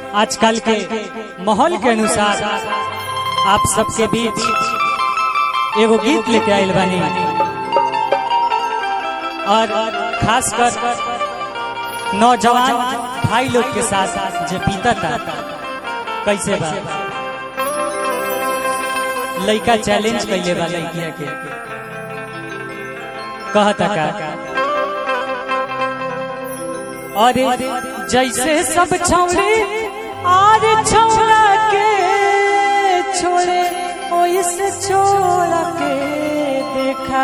आजकल के माहौल के अनुसार आप सबके बीच एगो गीत लेके आयल बानी और खासकर नौजवान भाई लोग के साथ जो बीता था कैसे बा लड़का चैलेंज कैले बा लड़किया के कहता का और जैसे सब छौड़े और छौड़ा के छोड़े ओइसे छोड़ा के देखा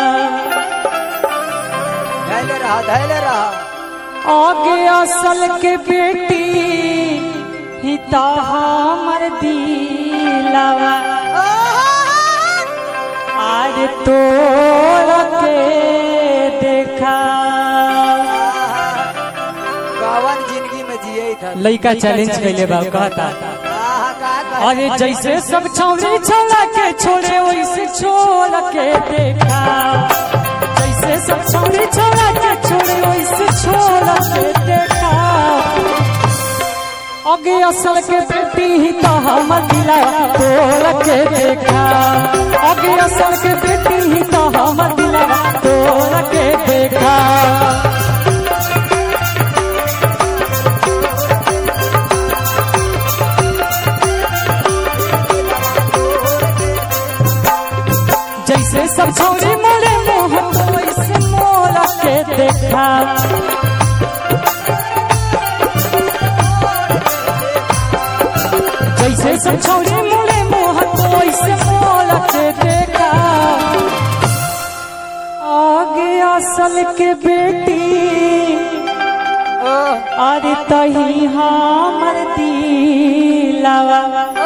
धैर्य रहा आगे असल के बेटी ही तो हमर दिलावा आज तोड़ के देखा जिंदगी में जिए था लड़का चैलेंज कैले बा कहता अरे जैसे सब छौड़ी छौड़ा के छोड़े वैसे छोड़ के देखा जैसे सब छौड़ी छौड़ा के छोड़े वैसे छोड़ के देखा आगे असल के बेटी ही तो हमर दिला तोड़ के देखा आगे असल के बेटी ही तो हमर दिला तोड़ के देखा जैसे सब छौड़ी मोरे मुँह वैसे मोड़ के देखा जैसे सब छौड़ी मोरे मुँह वैसे मोड़ के देखा आगे असल के बेटी अरे तही हमर दिलावा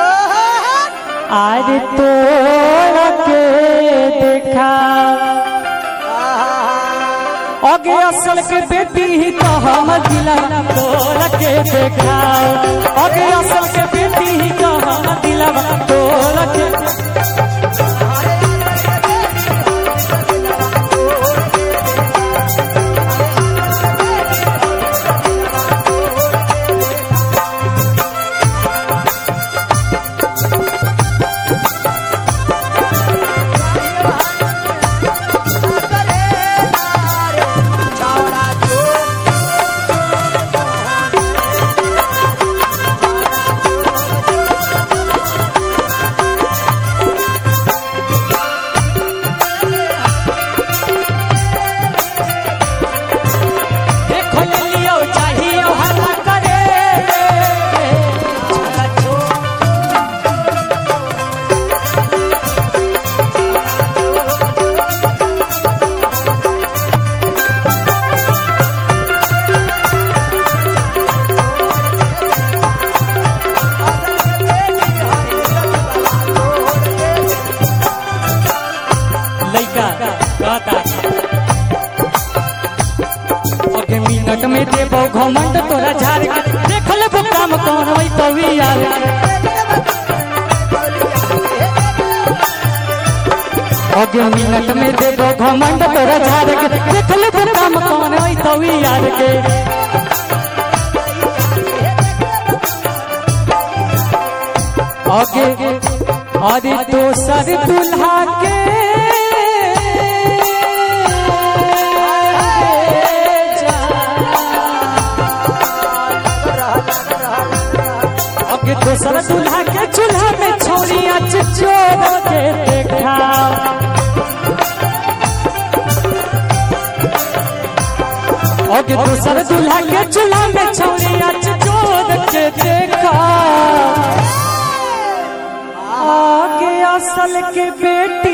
आज तोड़ के देखा आगे असल के बेटी ही तो हम दिला तोड़ के देखा आगे असल के बेटी ही तो हम दिला तोड़ के मिनट में देबो घमंड तोरा झाड़ के देख ले काम कौन वही कवि यार अगे मिनट में देबो घमंड तोरा झाड़ के देख ले काम कौन वही कवि यार के आगे अरे दोसर दुल्हा के दोसर दूल्हा के चूल्हा में छौड़िया छोड़ के देखा आगे दोसर दूल्हा के चूल्हा में छौड़िया छोड़ के देखा आगे असल के बेटी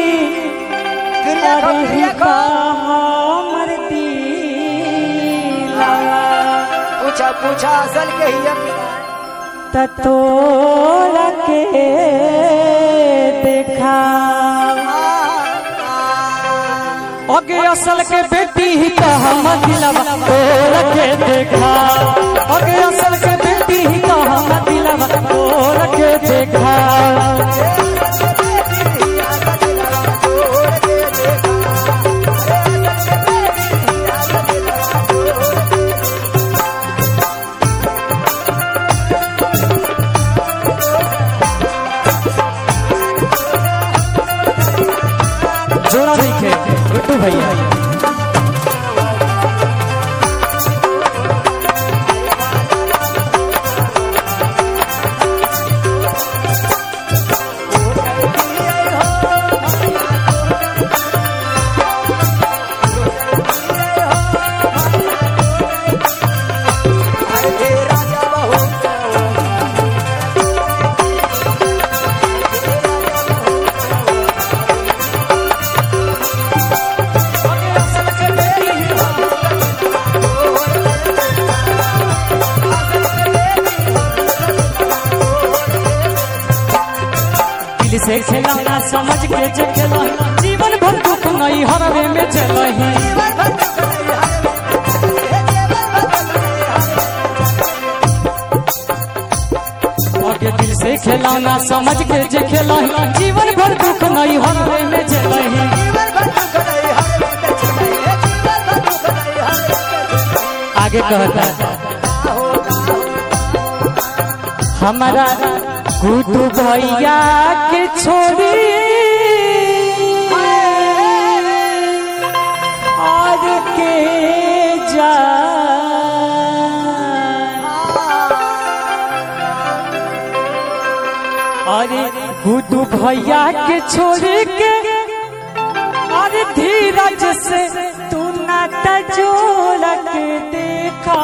हमर दिला पूछा असल के ही तोड़ के देखा आगे असल के बेटी ही तो हम दिलवा तोड़ के देखा आगे असल के बेटी ही तो हम दिलवा तोड़ के देखा भैया। दिल से खिलौना समझ के जे खेला जीवन भर दुख नहीं हरवे में चलही। आगे दिल से खिलौना समझ के जे खेला जीवन भर दुख नहीं हरवे में चलही। आगे कहता हमारा गुड्डू भैया के छोड़ी और के जा अरे गुड्डू भैया के छोड़ी के और धीरज से तू नाता जोड़ के देखा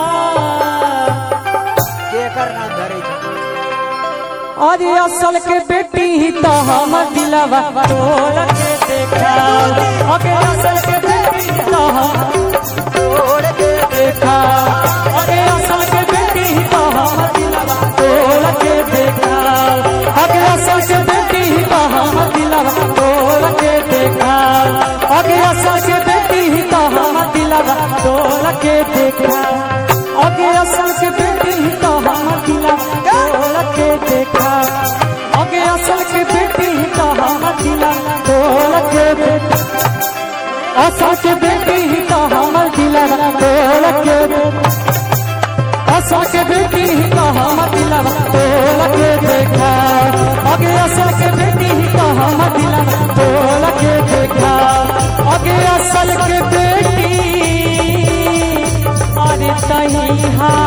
करना धरे अरे असल के बेटी ही तो हम दिलवा तोड़ के देखा। अरे असल के बेटी ही तो हम तोड़ के देखा। अरे असल के बेटी ही तो हम दिलवा तोड़ के देखा। अरे असल के बेटी ही तो हम दिलवा तोड़ के देखा। अरे असल के बेटी ही तो हम दिलवा तोड़ के देखा। अरे असल के बेटी ही तो हम दिलवा तोड़ के देखा। अगे असल के बेटी ही तो हम दिला तोड़ के देखा। असल के बेटी ही तो हम दिला तोड़ के देखा। असल के बेटी ही तो हम दिला तोड़ के देखा। अगे असल के बेटी ही तो हम दिला तोड़ के देखा। अगे असल के बेटी अरे तही